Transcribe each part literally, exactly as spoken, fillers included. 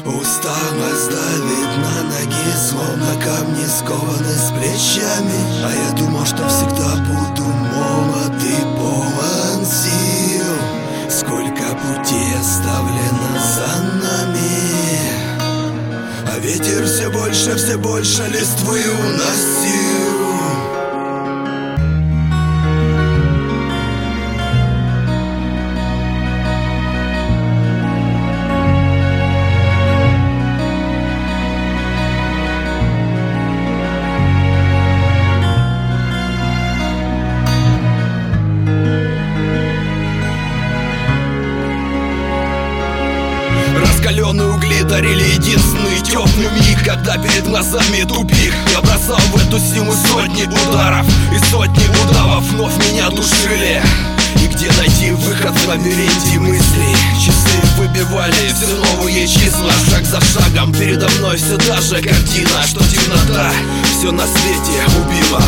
Усталость давит на ноги, словно камни скованы с плечами. А я думал, что всегда буду молод и полон сил. Сколько путей оставлено за нами, а ветер все больше, все больше листвы уносил. Раскаленные угли дарили единственный теплый миг, когда перед глазами тупик. Я бросал в эту силу сотни ударов, и сотни удавов вновь меня душили. И где найти выход в лабиринте мыслей? Часы выбивали все новые числа, шаг за шагом передо мной все та же картина, что темнота все на свете убила.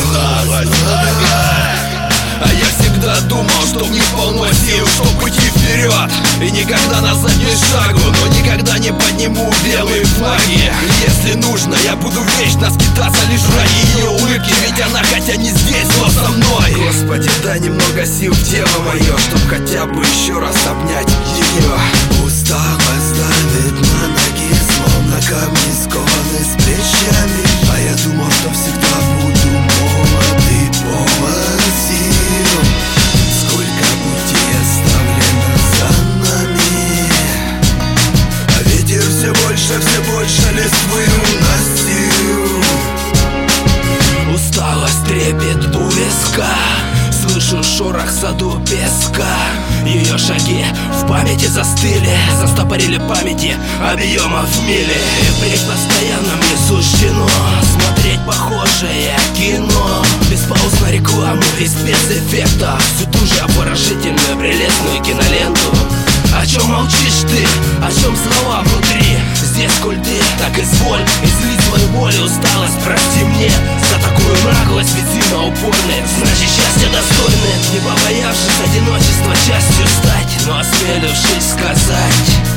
А я всегда думал, что в них полно сил, чтоб идти вперед и никогда назад не шагу, но никогда не подниму белые флаги. Если нужно, я буду вечно скитаться лишь ради ее улыбки, ведь она хотя не здесь, но со мной. Господи, дай немного сил в тело мое, чтоб хотя бы еще раз обнять ее. Усталость давит на ноги, словно камни скованы с плечами. А я думал, что всегда буду молод и полон сил. Сколько путей оставлено за нами, а ветер все больше, все больше листвы уносил. Усталость трепет у виска, слышу шорох в саду песка. Ее шаги в памяти застыли, застопорили памяти объемов в мили. И впредь постоянно мне суждено смотреть похожее кино, без пауз на рекламу и спецэффектов, всю ту же обворожительную прелестную киноленту. О чем молчишь ты? О чем слова внутри? Здесь коль ты, так изволь излить свою боль и усталость. Прости мне за такую наглость, ведь сильно упорный, значит счастья достойны. Не побоявшись одиночества частью стать, но осмелившись сказать: